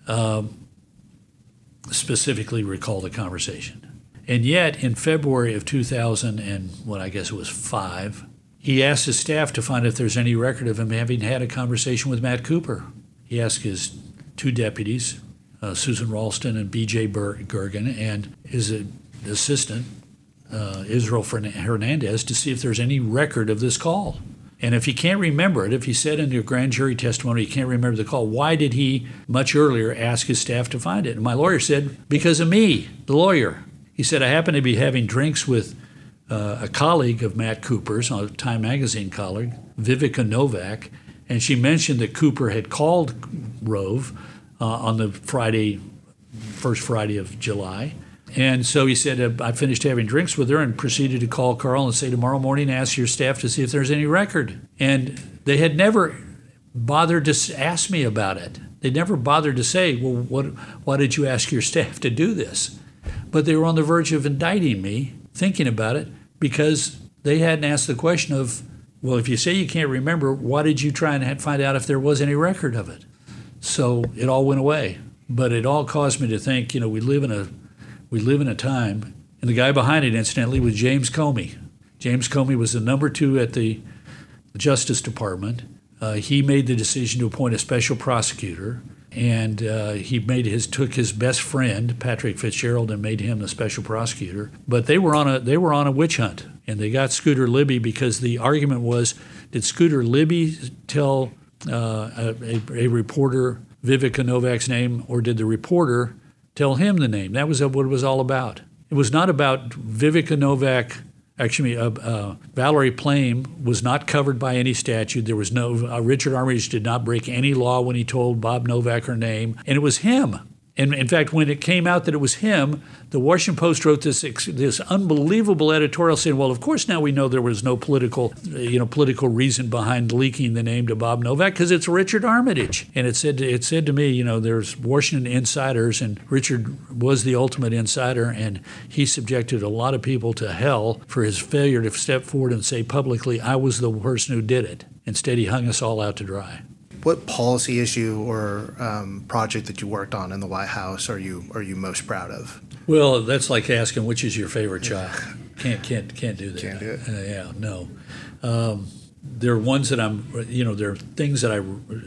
specifically recall the conversation. And yet, in February of 2000 and what I guess it was 5, he asked his staff to find if there's any record of him having had a conversation with Matt Cooper. He asked his 2 deputies, Susan Ralston and B.J. Gergen, and his assistant, Israel Hernandez, to see if there's any record of this call. And if he can't remember it, if he said in your grand jury testimony he can't remember the call, why did he much earlier ask his staff to find it? And my lawyer said, because of me, the lawyer. He said, I happened to be having drinks with a colleague of Matt Cooper's, a Time magazine colleague, Vivica Novak, and she mentioned that Cooper had called Rove on the first Friday of July. And so he said, I finished having drinks with her and proceeded to call Carl and say, tomorrow morning, ask your staff to see if there's any record. And they had never bothered to ask me about it. They never bothered to say, well, why did you ask your staff to do this? But they were on the verge of indicting me, thinking about it, because they hadn't asked the question of, well, if you say you can't remember, why did you try and find out if there was any record of it? So it all went away. But it all caused me to think, we live in a time, and the guy behind it, incidentally, was James Comey. James Comey was the number 2 at the Justice Department. He made the decision to appoint a special prosecutor, and he took his best friend, Patrick Fitzgerald, and made him the special prosecutor. But they were on a witch hunt, and they got Scooter Libby because the argument was, did Scooter Libby tell a reporter Vivica Novak's name, or did the reporter tell him the name? That was what it was all about. It was not about Vivica Novak. Actually, Valerie Plame was not covered by any statute. There was no Richard Armitage did not break any law when he told Bob Novak her name, and it was him. And in fact, when it came out that it was him, the Washington Post wrote this unbelievable editorial saying, "Well, of course now we know there was no political reason behind leaking the name to Bob Novak because it's Richard Armitage." And it said to me, there's Washington insiders, and Richard was the ultimate insider, and he subjected a lot of people to hell for his failure to step forward and say publicly, "I was the person who did it." Instead, he hung us all out to dry. What policy issue or project that you worked on in the White House are you most proud of? Well, that's like asking which is your favorite child. Can't do that. Can't do it. No. There are ones that there are things that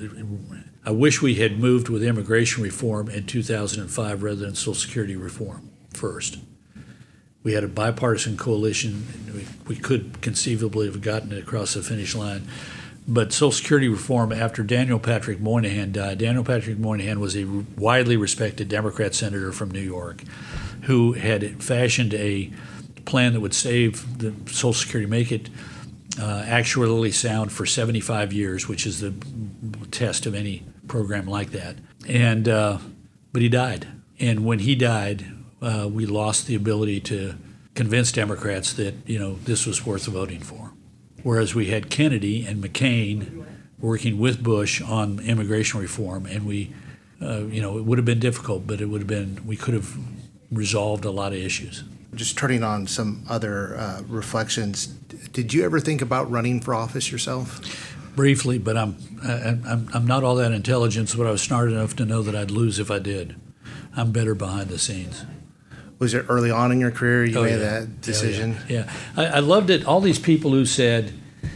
I wish we had moved with immigration reform in 2005 rather than Social Security reform first. We had a bipartisan coalition. We could conceivably have gotten it across the finish line. But Social Security reform, after Daniel Patrick Moynihan died, Daniel Patrick Moynihan was a widely respected Democrat senator from New York who had fashioned a plan that would save the Social Security, make it actuarially sound for 75 years, which is the test of any program like that. And but he died. And when he died, we lost the ability to convince Democrats that, this was worth voting for. Whereas we had Kennedy and McCain working with Bush on immigration reform, and it would have been difficult, but we could have resolved a lot of issues. Just turning on some other reflections, did you ever think about running for office yourself? Briefly, but I'm not all that intelligent, but I was smart enough to know that I'd lose if I did. I'm better behind the scenes. Was it early on in your career you made that decision? Yeah. I loved it. All these people who said,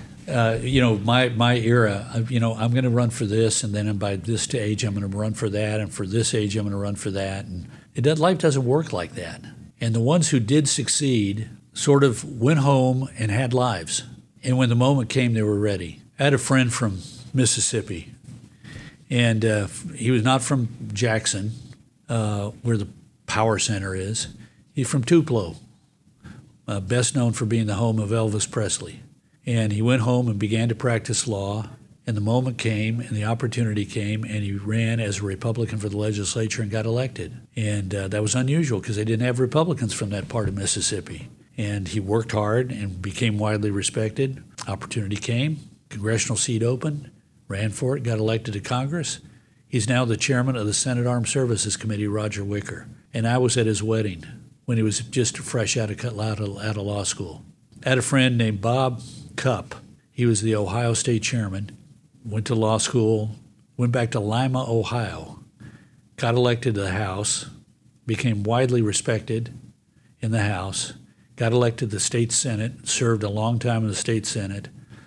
my era, I'm going to run for this, and then by this age I'm going to run for that, and for this age I'm going to run for that. And life doesn't work like that. And the ones who did succeed sort of went home and had lives. And when the moment came, they were ready. I had a friend from Mississippi, and he was not from Jackson, where the power center is. He's from Tupelo, best known for being the home of Elvis Presley. And he went home and began to practice law, and the moment came and the opportunity came, and he ran as a Republican for the legislature and got elected. And that was unusual because they didn't have Republicans from that part of Mississippi. And he worked hard and became widely respected. Opportunity came, congressional seat opened, ran for it, got elected to Congress. He's now the chairman of the Senate Armed Services Committee, Roger Wicker. And I was at his wedding when he was just fresh out of law school. I had a friend named Bob Cupp. He was the Ohio State chairman, went to law school, went back to Lima, Ohio, got elected to the House, became widely respected in the House, got elected to the state Senate, served a long time in the state Senate.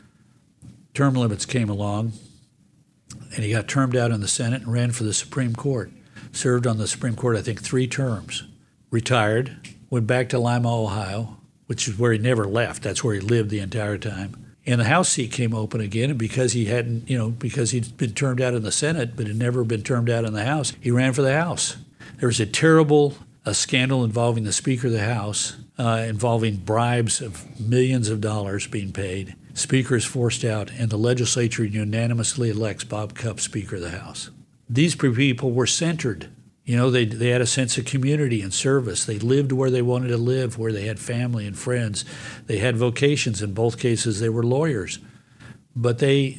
Term limits came along, and he got termed out in the Senate and ran for the Supreme Court. Served on the Supreme Court, I think, 3 terms. Retired, went back to Lima, Ohio, which is where he never left. That's where he lived the entire time. And the House seat came open again, and because he hadn't, because he'd been termed out in the Senate but had never been termed out in the House, he ran for the House. There was a terrible scandal involving the Speaker of the House, involving bribes of millions of dollars being paid. Speaker is forced out, and the legislature unanimously elects Bob Cupp Speaker of the House. These people were centered. They had a sense of community and service. They lived where they wanted to live, where they had family and friends. They had vocations. In both cases, they were lawyers. But they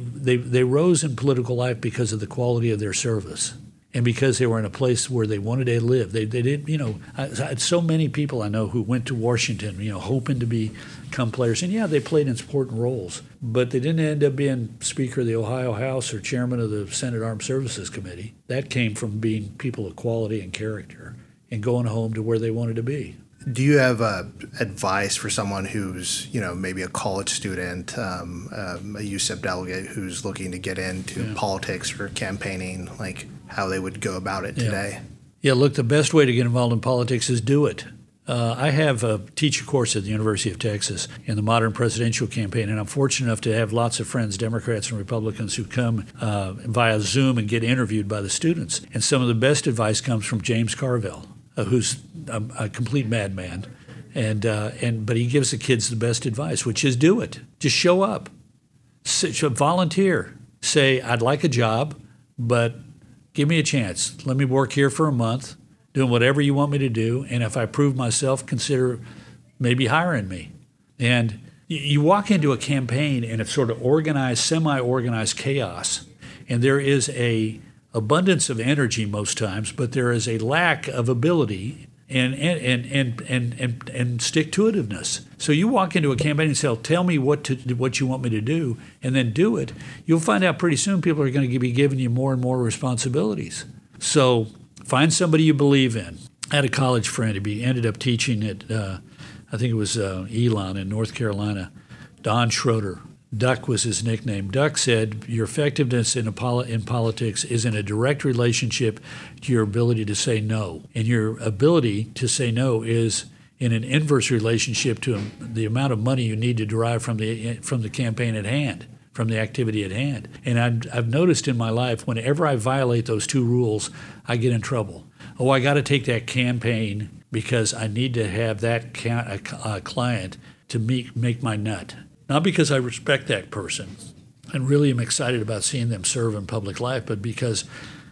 rose in political life because of the quality of their service and because they were in a place where they wanted to live. They did, I had so many people I know who went to Washington, hoping to become players. And yeah, they played important roles, but they didn't end up being Speaker of the Ohio House or Chairman of the Senate Armed Services Committee. That came from being people of quality and character and going home to where they wanted to be. Do you have advice for someone who's, maybe a college student, a USIP delegate who's looking to get into politics or campaigning, like how they would go about it today? Yeah, look, the best way to get involved in politics is do it. I have a teacher course at the University of Texas in the modern presidential campaign, and I'm fortunate enough to have lots of friends, Democrats and Republicans, who come via Zoom and get interviewed by the students. And some of the best advice comes from James Carville, who's a complete madman, but he gives the kids the best advice, which is do it. Just show up, volunteer, say I'd like a job, but give me a chance. Let me work here for a month, doing whatever you want me to do, and if I prove myself, consider maybe hiring me. And you walk into a campaign and it's sort of organized, semi-organized chaos, and there is a abundance of energy most times, but there is a lack of ability and stick-to-itiveness. So you walk into a campaign and say, tell me what you want me to do, and then do it. You'll find out pretty soon people are going to be giving you more and more responsibilities. So find somebody you believe in. I had a college friend. He ended up teaching at, I think it was Elon in North Carolina, Don Schroeder. Duck was his nickname. Duck said, your effectiveness in politics is in a direct relationship to your ability to say no. And your ability to say no is in an inverse relationship to the amount of money you need to derive from the campaign at hand, from the activity at hand. And I've noticed in my life, whenever I violate those 2 rules, I get in trouble. Oh, I got to take that campaign because I need to have that client to make my nut. Not because I respect that person and really am excited about seeing them serve in public life, but because,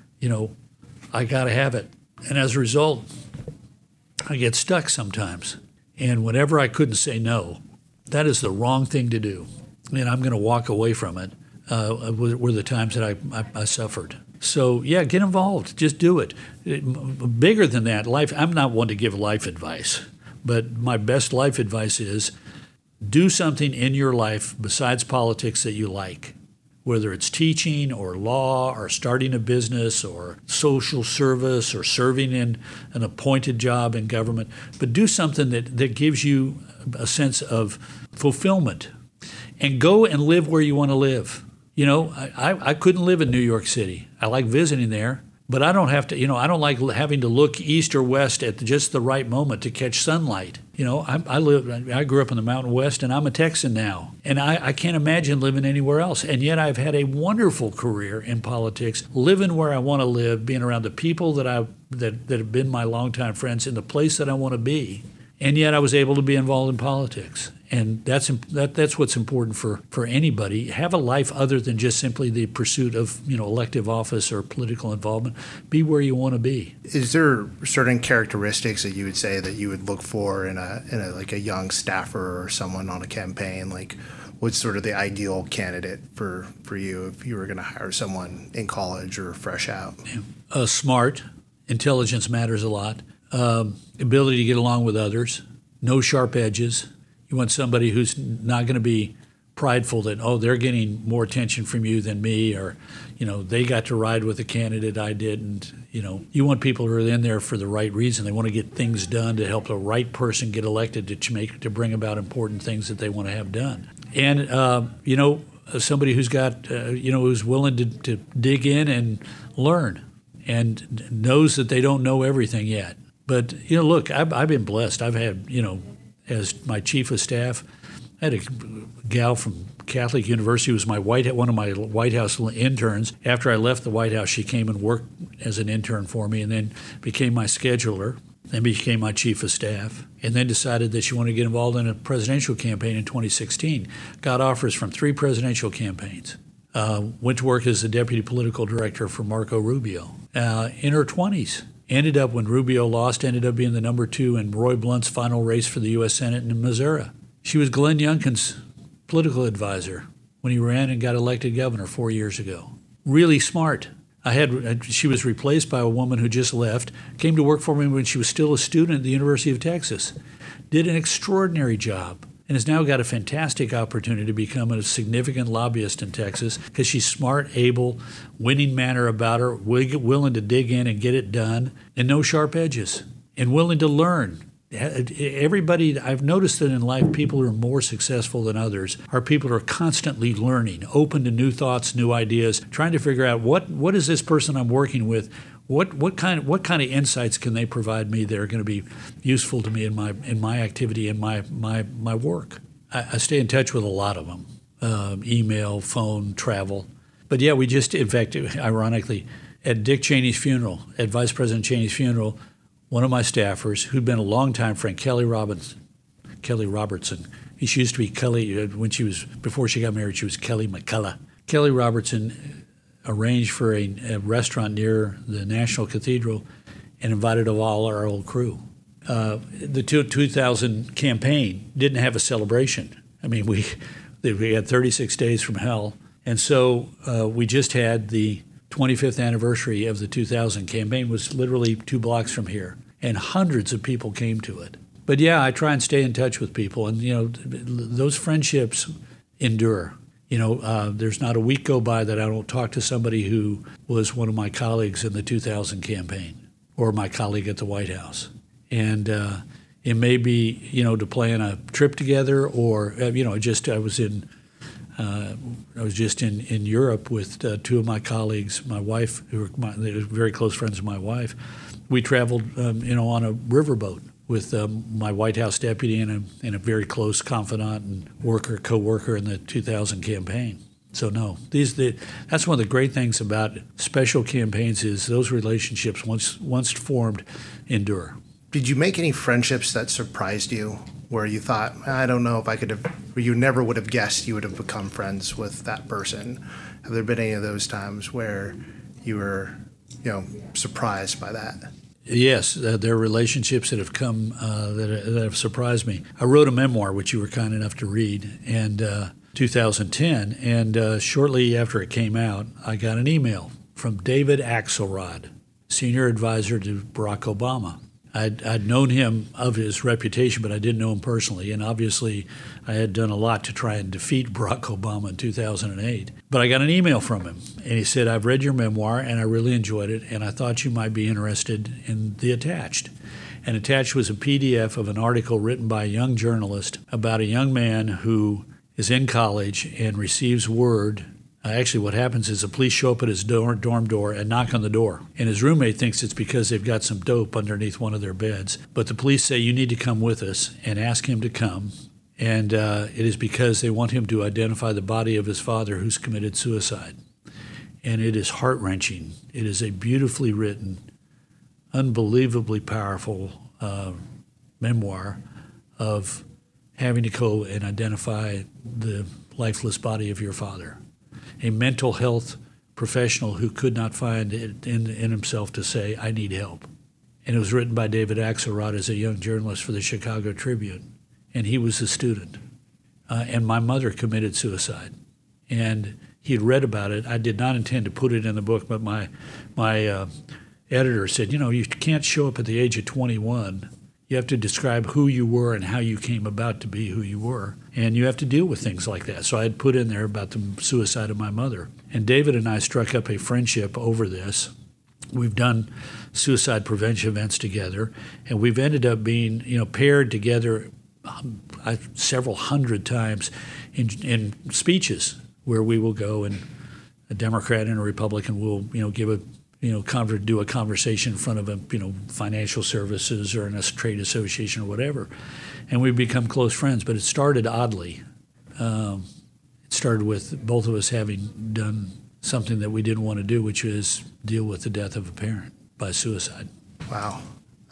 I got to have it. And as a result, I get stuck sometimes. And whenever I couldn't say no, that is the wrong thing to do. And I'm going to walk away from it, were the times that I suffered. So, yeah, get involved. Just do it. Bigger than that, life. I'm not one to give life advice, but my best life advice is do something in your life besides politics that you like, whether it's teaching or law or starting a business or social service or serving in an appointed job in government. But do something that gives you a sense of fulfillment, and go and live where you want to live. I couldn't live in New York City. I like visiting there, but I don't have to, I don't like having to look east or west at just the right moment to catch sunlight. I grew up in the Mountain West, and I'm a Texan now, and I can't imagine living anywhere else. And yet I've had a wonderful career in politics, living where I want to live, being around the people that have been my longtime friends in the place that I want to be. And yet I was able to be involved in politics. And that's what's important for anybody. Have a life other than just simply the pursuit of elective office or political involvement. Be where you want to be. Is there certain characteristics that you would say that you would look for in a like a young staffer or someone on a campaign? Like, what's sort of the ideal candidate for you if you were going to hire someone in college or fresh out? Smart. Intelligence matters a lot. Ability to get along with others. No sharp edges. You want somebody who's not going to be prideful that, oh, they're getting more attention from you than me, or, they got to ride with a candidate I didn't. You want people who are in there for the right reason. They want to get things done to help the right person get elected to bring about important things that they want to have done. And, somebody who's got, who's willing to dig in and learn and knows that they don't know everything yet. But, look, I've been blessed. I've had, as my chief of staff, I had a gal from Catholic University who was one of my White House interns. After I left the White House, she came and worked as an intern for me and then became my scheduler, then became my chief of staff, and then decided that she wanted to get involved in a presidential campaign in 2016. Got offers from 3 presidential campaigns. Went to work as the deputy political director for Marco Rubio. In her 20s. Ended up, when Rubio lost, ended up being the number 2 in Roy Blunt's final race for the U.S. Senate in Missouri. She was Glenn Youngkin's political advisor when he ran and got elected governor 4 years ago. Really smart. She was replaced by a woman who just left, came to work for me when she was still a student at the University of Texas, did an extraordinary job, and has now got a fantastic opportunity to become a significant lobbyist in Texas because she's smart, able, winning manner about her, willing to dig in and get it done, and no sharp edges, and willing to learn. Everybody, I've noticed that in life, people who are more successful than others are people who are constantly learning, open to new thoughts, new ideas, trying to figure out what is this person I'm working with, what kind of insights can they provide me that are going to be useful to me in my activity and my work. I stay in touch with a lot of them, email, phone, travel. But yeah, we just, in fact, ironically, at Dick Cheney's funeral, at Vice President Cheney's funeral, one of my staffers, who'd been a longtime friend, Kelly Robertson. She used to be Kelly before she got married, she was Kelly McCullough. Kelly Robertson arranged for a restaurant near the National Cathedral and invited all our old crew. The 2000 campaign didn't have a celebration. I mean, we had 36 days from hell. And so we just had the 25th anniversary of the 2000 campaign was literally 2 blocks from here, and hundreds of people came to it. But yeah, I try and stay in touch with people, and those friendships endure. There's not a week go by that I don't talk to somebody who was one of my colleagues in the 2000 campaign or my colleague at the White House. And it may be, to plan a trip together, or I was just in Europe with 2 of my colleagues, my wife, they were very close friends of my wife. We traveled, on a riverboat with my White House deputy and a very close confidant and co-worker in the 2000 campaign. So no, that's one of the great things about special campaigns is those relationships, once formed, endure. Did you make any friendships that surprised you, where you thought, I don't know if I could have, or you never would have guessed you would have become friends with that person? Have there been any of those times where you were, surprised by that? Yes, there are relationships that have come that have surprised me. I wrote a memoir, which you were kind enough to read, in 2010, and shortly after it came out, I got an email from David Axelrod, senior advisor to Barack Obama. I'd known him of his reputation, but I didn't know him personally. And obviously, I had done a lot to try and defeat Barack Obama in 2008. But I got an email from him, and he said, I've read your memoir, and I really enjoyed it, and I thought you might be interested in the attached. And attached was a PDF of an article written by a young journalist about a young man who is in college and receives word. Actually, what happens is the police show up at his dorm door and knock on the door. And his roommate thinks it's because they've got some dope underneath one of their beds. But the police say, you need to come with us, and ask him to come. And it is because they want him to identify the body of his father who's committed suicide. And it is heart-wrenching. It is a beautifully written, unbelievably powerful memoir of having to go and identify the lifeless body of your father. A mental health professional who could not find it in himself to say, I need help. And it was written by David Axelrod as a young journalist for the Chicago Tribune, and he was a student. and my mother committed suicide. And he had read about it. I did not intend to put it in the book, but my editor said, you can't show up at the age of 21. You have to describe who you were and how you came about to be who you were. And you have to deal with things like that. So I had put in there about the suicide of my mother. And David and I struck up a friendship over this. We've done suicide prevention events together, and we've ended up being, paired together several hundred times in speeches where we will go and a Democrat and a Republican will, do a conversation in front of a, financial services or in a trade association or whatever. And we've become close friends, but it started oddly. It started with both of us having done something that we didn't want to do, which is deal with the death of a parent by suicide. Wow.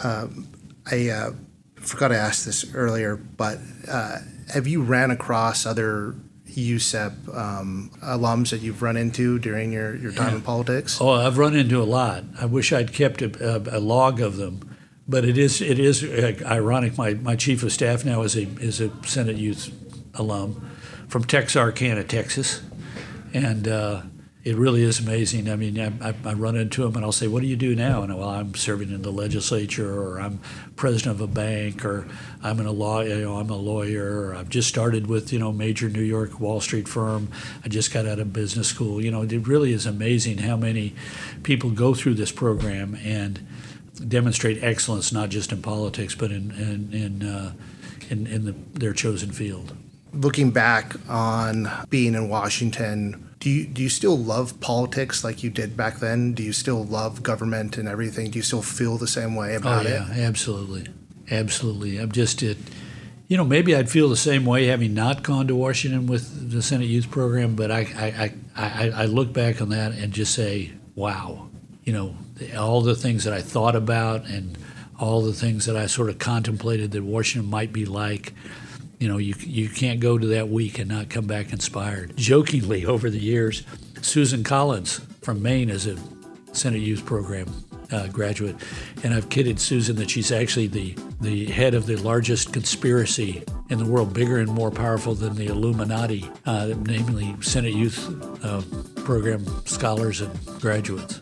I forgot to ask this earlier, but have you ran across other USEP alums that you've run into during your time in politics? Oh, I've run into a lot. I wish I'd kept a log of them, but it is ironic. My chief of staff now is a Senate Youth alum from Texarkana, Texas, and it really is amazing. I mean, I run into him and I'll say, "What do you do now?" And I'm serving in the legislature, or I'm president of a bank, or I'm a lawyer, or I've just started with major New York Wall Street firm. I just got out of business school. It really is amazing how many people go through this program and demonstrate excellence, not just in politics, but in their chosen field. Looking back on being in Washington, do you still love politics like you did back then? Do you still love government and everything? Do you still feel the same way about it? Oh, yeah, absolutely. I'm just maybe I'd feel the same way having not gone to Washington with the Senate Youth Program, but I look back on that and just say, wow, all the things that I thought about and all the things that I sort of contemplated that Washington might be like. You can't go to that week and not come back inspired. Jokingly, over the years, Susan Collins from Maine is a Senate Youth Program graduate, and I've kidded Susan that she's actually the head of the largest conspiracy in the world, bigger and more powerful than the Illuminati, namely Senate Youth Program scholars and graduates.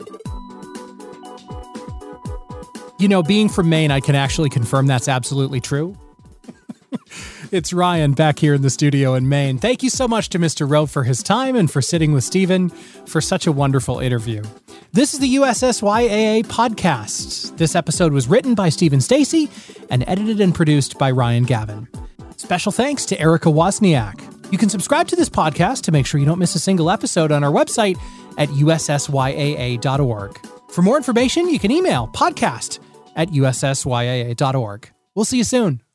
Being from Maine, I can actually confirm that's absolutely true. It's Ryan back here in the studio in Maine. Thank you so much to Mr. Rowe for his time and for sitting with Stephen for such a wonderful interview. This is the USSYAA podcast. This episode was written by Stephen Stacy and edited and produced by Ryan Gavin. Special thanks to Erica Wozniak. You can subscribe to this podcast to make sure you don't miss a single episode on our website at ussyaa.org. For more information, you can email podcast@ussyaa.org. We'll see you soon.